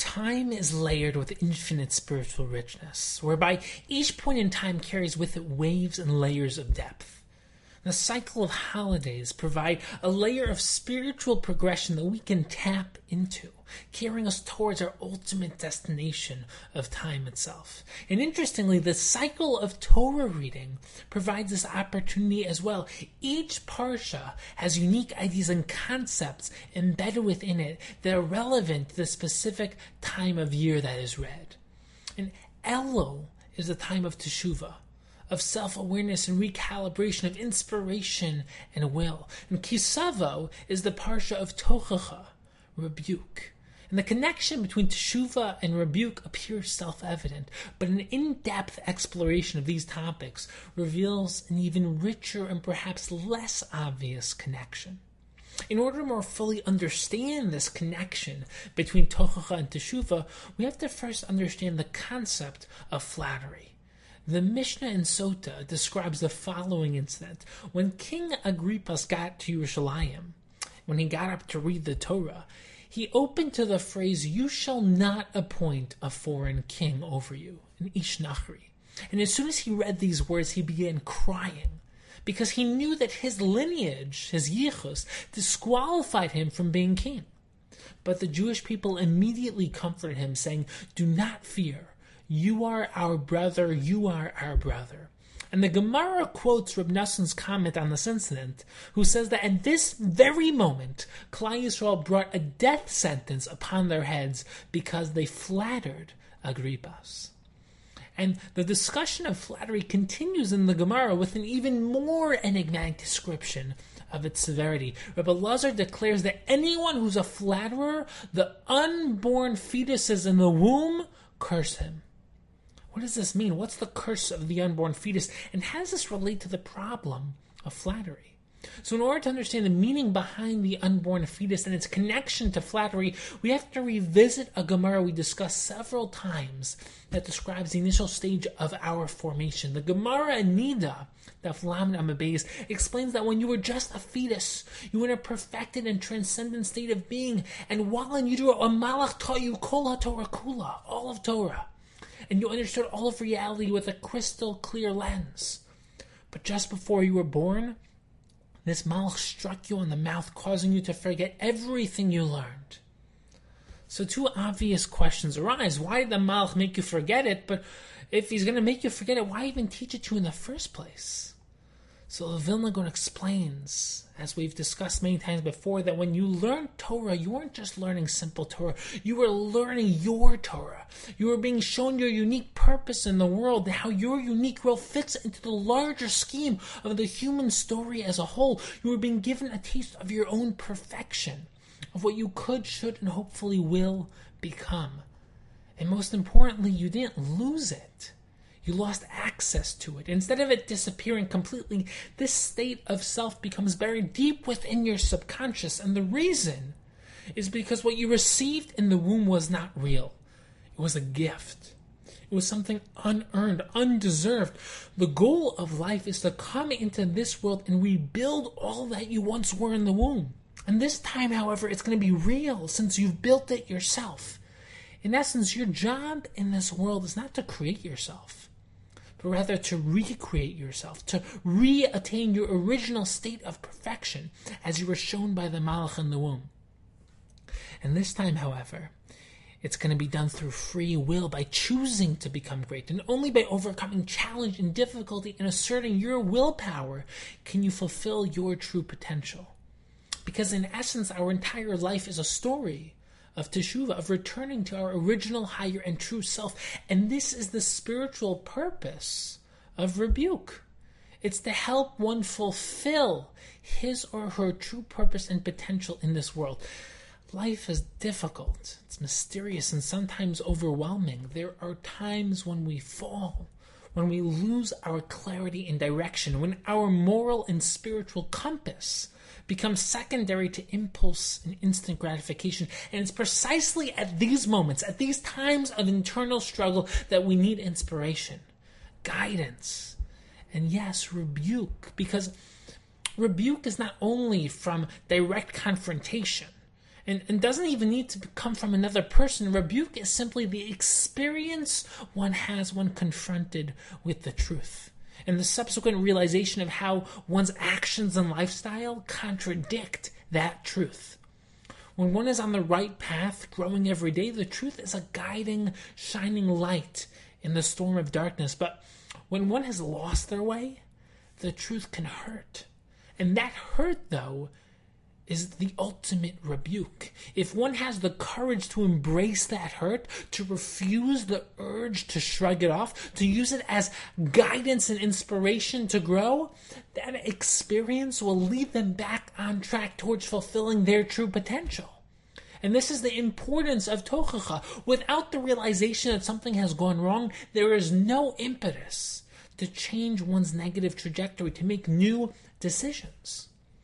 Time is layered with infinite spiritual richness, whereby each point in time carries with it waves and layers of depth. The cycle of holidays provide a layer of spiritual progression that we can tap into, carrying us towards our ultimate destination of time itself. And interestingly, the cycle of Torah reading provides this opportunity as well. Each parsha has unique ideas and concepts embedded within it that are relevant to the specific time of year that is read. And Elul is the time of Teshuvah, of self-awareness and recalibration, of inspiration and will. And Kisavo is the parsha of Tochacha, rebuke. And the connection between Teshuvah and rebuke appears self-evident, but an in-depth exploration of these topics reveals an even richer and perhaps less obvious connection. In order to more fully understand this connection between Tochacha and Teshuvah, we have to first understand the concept of flattery. The Mishnah in Sota describes the following incident. When King Agrippas got to Yerushalayim, when he got up to read the Torah, he opened to the phrase, "You shall not appoint a foreign king over you," an Ish Nachri. And as soon as he read these words, he began crying, because he knew that his lineage, his yichus, disqualified him from being king. But the Jewish people immediately comforted him, saying, "Do not fear. You are our brother, you are our brother." And the Gemara quotes Reb Nassan's comment on this incident, who says that at this very moment, Klal Yisrael brought a death sentence upon their heads because they flattered Agrippas. And the discussion of flattery continues in the Gemara with an even more enigmatic description of its severity. Rabbi Lazar declares that anyone who's a flatterer, the unborn fetuses in the womb, curse him. What does this mean? What's the curse of the unborn fetus? And how does this relate to the problem of flattery? So in order to understand the meaning behind the unborn fetus and its connection to flattery, we have to revisit a Gemara we discussed several times that describes the initial stage of our formation. The Gemara in Nida, Daf Lamed Amud Beis, explains that when you were just a fetus, you were in a perfected and transcendent state of being, and while in utero, a malach taught you kol haTorah kula, all of Torah. And you understood all of reality with a crystal clear lens. But just before you were born, this malach struck you on the mouth, causing you to forget everything you learned. So two obvious questions arise. Why did the malach make you forget it? But if he's going to make you forget it, why even teach it to you in the first place? So the Vilna Gaon explains, as we've discussed many times before, that when you learned Torah, you weren't just learning simple Torah. You were learning your Torah. You were being shown your unique purpose in the world, how your unique role fits into the larger scheme of the human story as a whole. You were being given a taste of your own perfection, of what you could, should, and hopefully will become. And most importantly, you didn't lose it. You lost access to it. Instead of it disappearing completely, this state of self becomes buried deep within your subconscious. And the reason is because what you received in the womb was not real. It was a gift. It was something unearned, undeserved. The goal of life is to come into this world and rebuild all that you once were in the womb. And this time, however, it's going to be real since you've built it yourself. In essence, your job in this world is not to create yourself, but rather to recreate yourself, to re-attain your original state of perfection as you were shown by the malach in the womb. And this time, however, it's going to be done through free will, by choosing to become great. And only by overcoming challenge and difficulty and asserting your willpower can you fulfill your true potential. Because in essence, our entire life is a story of teshuvah, of returning to our original, higher, and true self. And this is the spiritual purpose of rebuke. It's to help one fulfill his or her true purpose and potential in this world. Life is difficult, it's mysterious, and sometimes overwhelming. There are times when we fall, when we lose our clarity and direction, when our moral and spiritual compass becomes secondary to impulse and instant gratification. And it's precisely at these moments, at these times of internal struggle, that we need inspiration, guidance, and yes, rebuke. Because rebuke is not only from direct confrontation and doesn't even need to come from another person. Rebuke is simply the experience one has when confronted with the truth, and the subsequent realization of how one's actions and lifestyle contradict that truth. When one is on the right path, growing every day, the truth is a guiding, shining light in the storm of darkness. But when one has lost their way, the truth can hurt. And that hurt, though, is the ultimate rebuke. If one has the courage to embrace that hurt, to refuse the urge to shrug it off, to use it as guidance and inspiration to grow, that experience will lead them back on track towards fulfilling their true potential. And this is the importance of tochacha. Without the realization that something has gone wrong, there is no impetus to change one's negative trajectory, to make new decisions.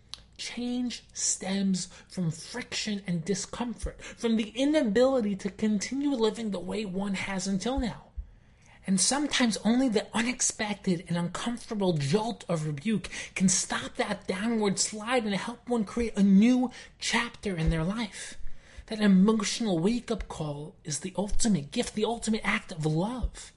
Change stems from friction and discomfort, from the inability to continue living the way one has until now. And sometimes only the unexpected and uncomfortable jolt of rebuke can stop that downward slide and help one create a new chapter in their life. That emotional wake-up call is the ultimate gift, the ultimate act of love.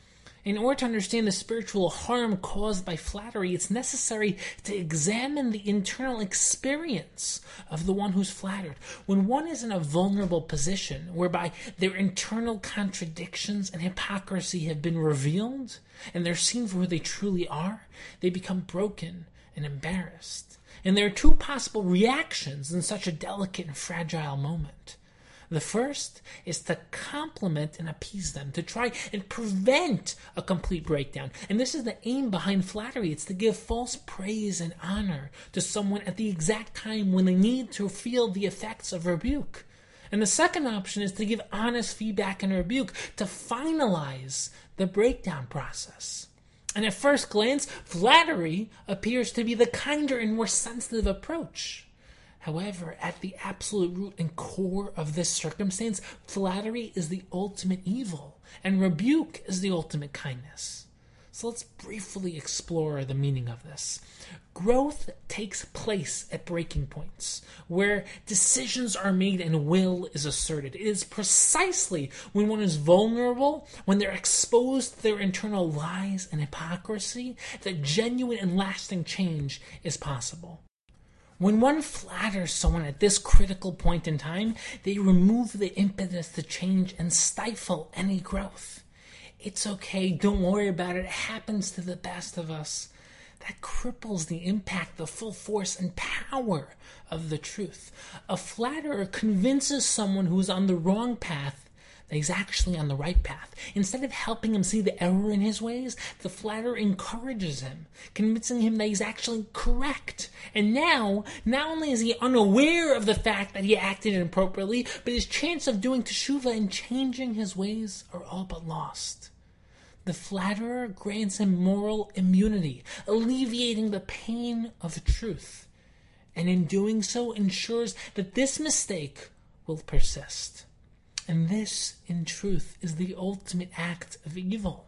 In order to understand the spiritual harm caused by flattery, it's necessary to examine the internal experience of the one who's flattered. When one is in a vulnerable position whereby their internal contradictions and hypocrisy have been revealed and they're seen for who they truly are, they become broken and embarrassed. And there are two possible reactions in such a delicate and fragile moment. The first is to compliment and appease them, to try and prevent a complete breakdown. And this is the aim behind flattery. It's to give false praise and honor to someone at the exact time when they need to feel the effects of rebuke. And the second option is to give honest feedback and rebuke, to finalize the breakdown process. And at first glance, flattery appears to be the kinder and more sensitive approach. However, at the absolute root and core of this circumstance, flattery is the ultimate evil, and rebuke is the ultimate kindness. So let's briefly explore the meaning of this. Growth takes place at breaking points, where decisions are made and will is asserted. It is precisely when one is vulnerable, when they're exposed to their internal lies and hypocrisy, that genuine and lasting change is possible. When one flatters someone at this critical point in time, they remove the impetus to change and stifle any growth. It's okay, don't worry about it, it happens to the best of us. That cripples the impact, the full force and power of the truth. A flatterer convinces someone who is on the wrong path that he's actually on the right path. Instead of helping him see the error in his ways, the flatterer encourages him, convincing him that he's actually correct. And now, not only is he unaware of the fact that he acted inappropriately, but his chance of doing teshuvah and changing his ways are all but lost. The flatterer grants him moral immunity, alleviating the pain of truth, and in doing so ensures that this mistake will persist. And this, in truth, is the ultimate act of evil.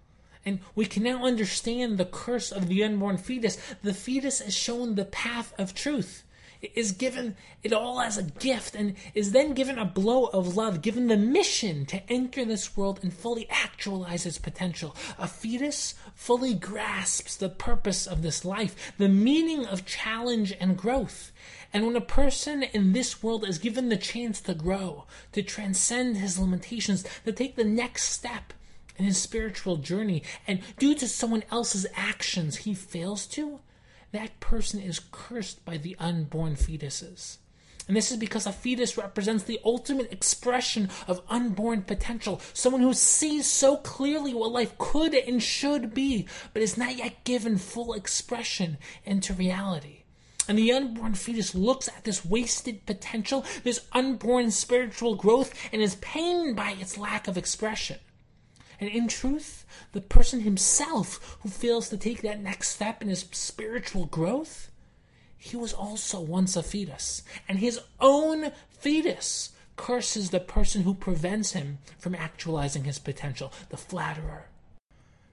And we can now understand the curse of the unborn fetus. The fetus is shown the path of truth. It is given it all as a gift and is then given a blow of love, given the mission to enter this world and fully actualize its potential. A fetus fully grasps the purpose of this life, the meaning of challenge and growth. And when a person in this world is given the chance to grow, to transcend his limitations, to take the next step in his spiritual journey, and due to someone else's actions he fails to, that person is cursed by the unborn fetuses. And this is because a fetus represents the ultimate expression of unborn potential, someone who sees so clearly what life could and should be, but is not yet given full expression into reality. And the unborn fetus looks at this wasted potential, this unborn spiritual growth, and is pained by its lack of expression. And in truth, the person himself who fails to take that next step in his spiritual growth, he was also once a fetus. And his own fetus curses the person who prevents him from actualizing his potential, the flatterer.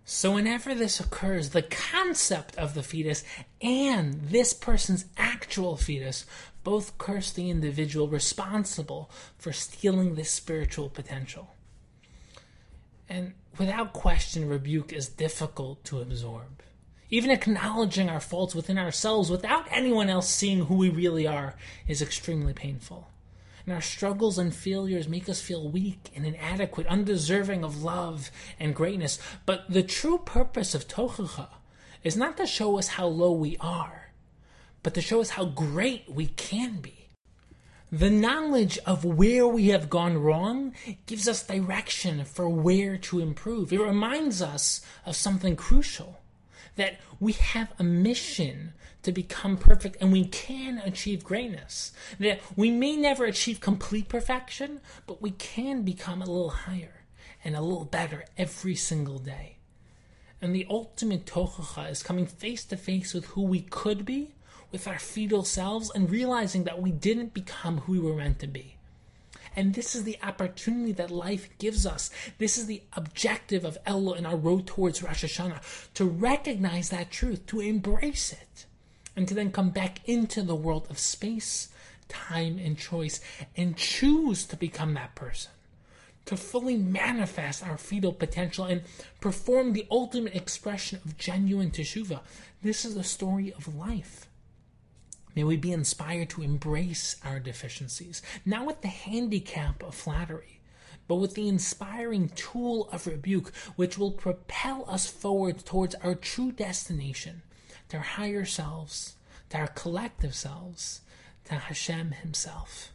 So whenever this occurs, the concept of the fetus and this person's actual fetus both curse the individual responsible for stealing this spiritual potential. And without question, rebuke is difficult to absorb. Even acknowledging our faults within ourselves without anyone else seeing who we really are is extremely painful. And our struggles and failures make us feel weak and inadequate, undeserving of love and greatness. But the true purpose of Tochacha is not to show us how low we are, but to show us how great we can be. The knowledge of where we have gone wrong gives us direction for where to improve. It reminds us of something crucial, that we have a mission to become perfect and we can achieve greatness. That we may never achieve complete perfection, but we can become a little higher and a little better every single day. And the ultimate Tochacha is coming face to face with who we could be, with our fetal selves, and realizing that we didn't become who we were meant to be. And this is the opportunity that life gives us. This is the objective of Elul in our road towards Rosh Hashanah, to recognize that truth, to embrace it, and to then come back into the world of space, time, and choice, and choose to become that person, to fully manifest our fetal potential and perform the ultimate expression of genuine teshuvah. This is the story of life. May we be inspired to embrace our deficiencies, not with the handicap of flattery, but with the inspiring tool of rebuke, which will propel us forward towards our true destination, to our higher selves, to our collective selves, to Hashem himself.